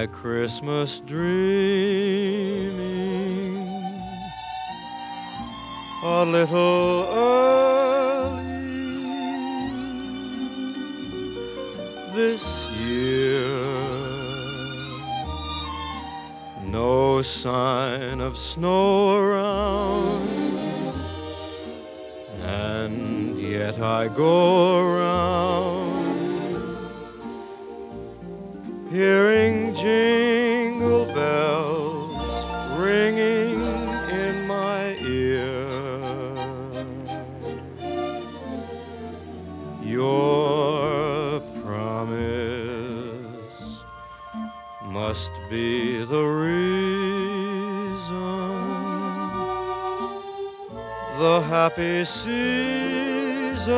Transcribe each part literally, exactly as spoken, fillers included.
my Christmas dreaming a little early this year. No sign of snow around, and yet I go around hearing jingle bells ringing in my ear. Your promise must be the reason the happy season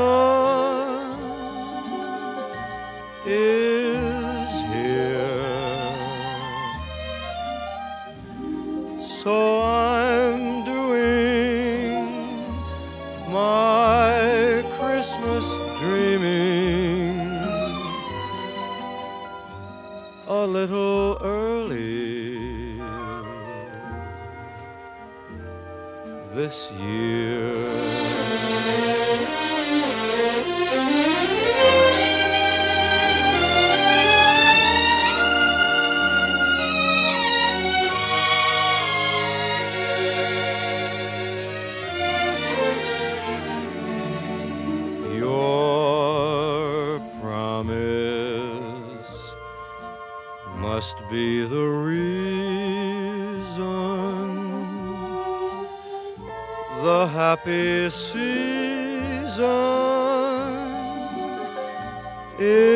is here. So I'm doing my Christmas dreaming a little early this year. Your promise must be the reason the happy season is